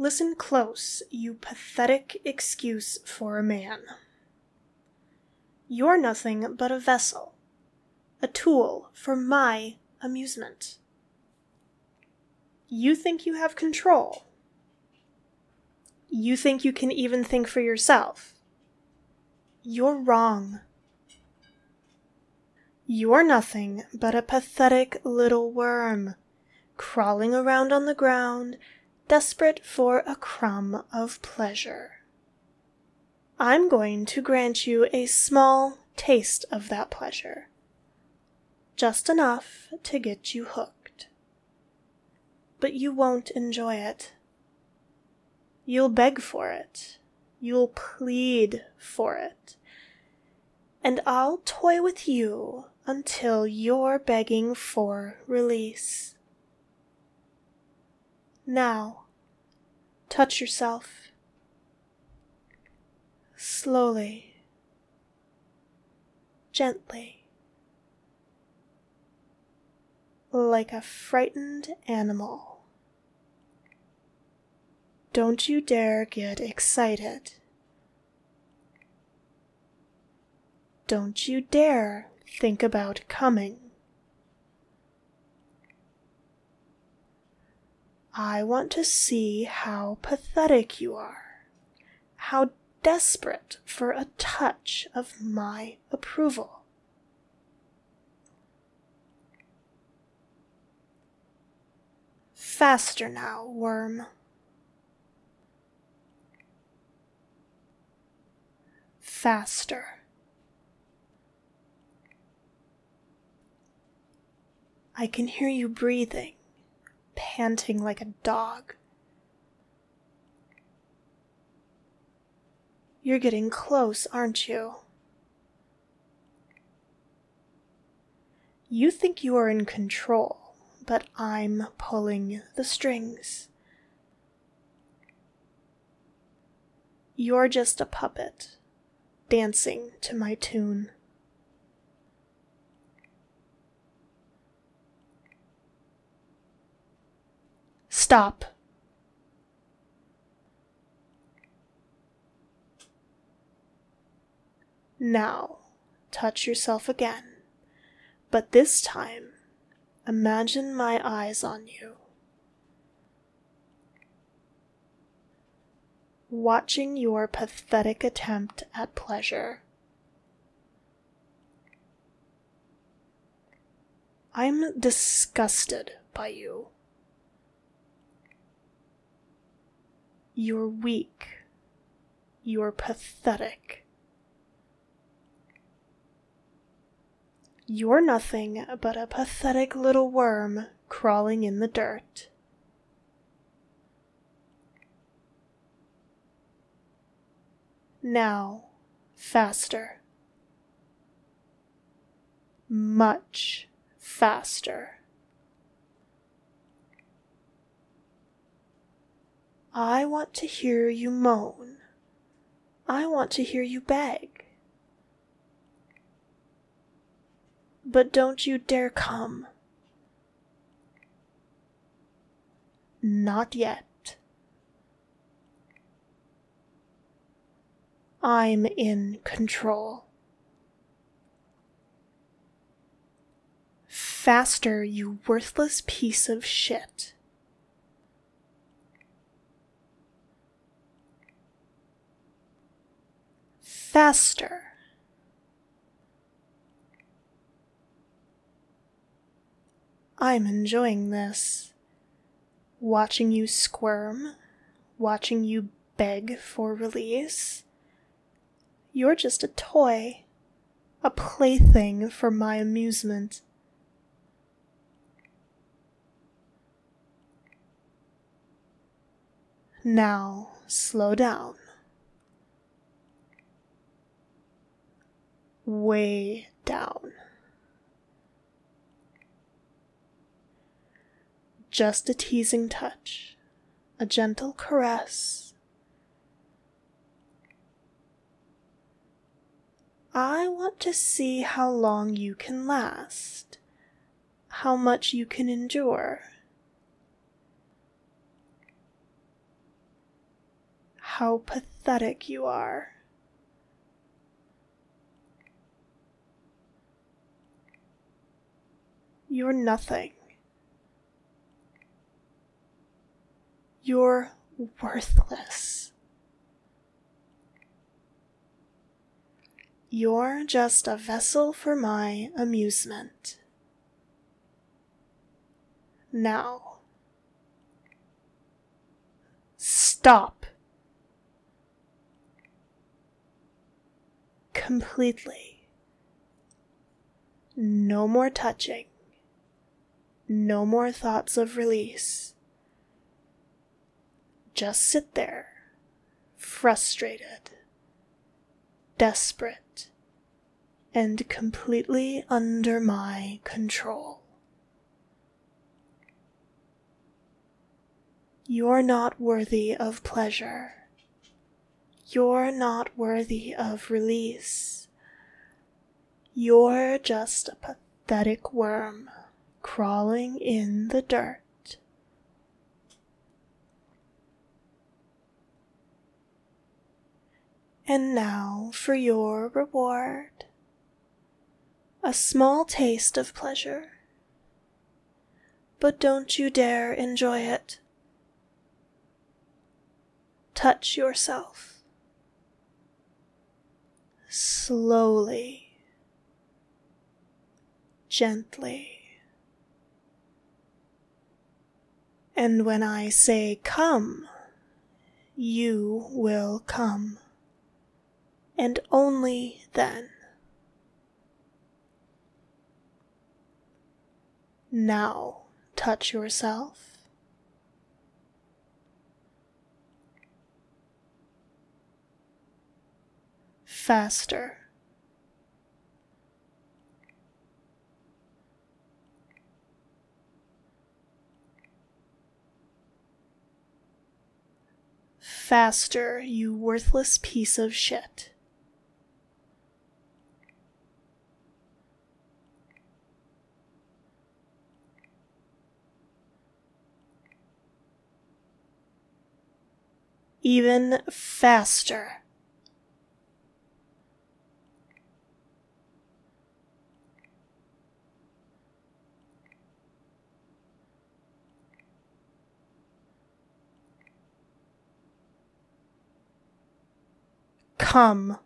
Listen close, you pathetic excuse for a man. You're nothing but a vessel, a tool for my amusement. You think you have control. You think you can even think for yourself. You're wrong. You're nothing but a pathetic little worm, crawling around on the ground, desperate for a crumb of pleasure. I'm going to grant you a small taste of that pleasure, just enough to get you hooked. But you won't enjoy it. You'll beg for it. You'll plead for it. And I'll toy with you until you're begging for release. Now, touch yourself. Slowly. Gently. Like a frightened animal. Don't you dare get excited. Don't you dare think about coming. I want to see how pathetic you are, how desperate for a touch of my approval. Faster now, worm. Faster. I can hear you breathing, panting like a dog. You're getting close, aren't you? You think you are in control, but I'm pulling the strings. You're just a puppet, dancing to my tune. Stop. Now, touch yourself again, but this time, imagine my eyes on you. Watching your pathetic attempt at pleasure. I'm disgusted by you. You're weak. You're pathetic. You're nothing but a pathetic little worm crawling in the dirt. Now, faster. Much faster. I want to hear you moan. I want to hear you beg. But don't you dare come. Not yet. I'm in control. Faster, you worthless piece of shit. Faster. I'm enjoying this. Watching you squirm, watching you beg for release. You're just a toy, a plaything for my amusement. Now, slow down. Way down. Just a teasing touch, a gentle caress. I want to see how long you can last, how much you can endure. how pathetic you are. You're nothing. You're worthless. You're just a vessel for my amusement. Now, stop. Completely. No more touching. No more thoughts of release. Just sit there, frustrated, desperate, and completely under my control. You're not worthy of pleasure. You're not worthy of release. You're just a pathetic worm crawling in the dirt. And now for your reward. A small taste of pleasure. But don't you dare enjoy it. Touch yourself. Slowly. Gently. And when I say come, you will come. And only then. Now touch yourself. Faster. Faster, you worthless piece of shit. Even faster. Come.